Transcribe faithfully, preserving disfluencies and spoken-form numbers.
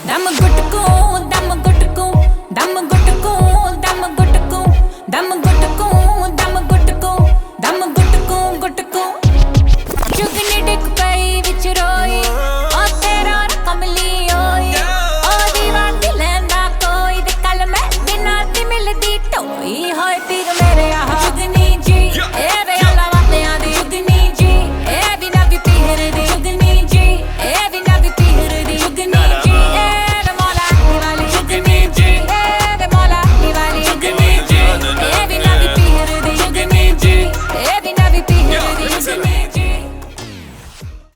ਦਮ ਗੁਟਕੂ ਦਮ ਗੁਟਕੂ ਦਮ ਗੁਟਕੂ ਦਮ ਗੁਟਕੂ ਦਮ ਗੁਟਕੂ ਦਮ ਗੁਟਕੂ ਦਮ ਗੁਟਕੂ ਗੁਟਕੂ ਚੁਗਨੀ ਡਿੱਗ ਪਈ ਵਿੱਚ ਰੋਈ ਉਹ ਤੇਰਾ ਕਮਲੀ ਹੋਈ ਉਹਦੀ ਵਾਦੀ ਲੈਂਦਾ ਕੋਈ ਤੇ ਕੱਲ ਮੈਂ ਬਿਨਾਂ ਦੀ ਮਿਲਦੀ ਢੋਈ ਹੋਏ ਪੀਰ ਮੇਰੇ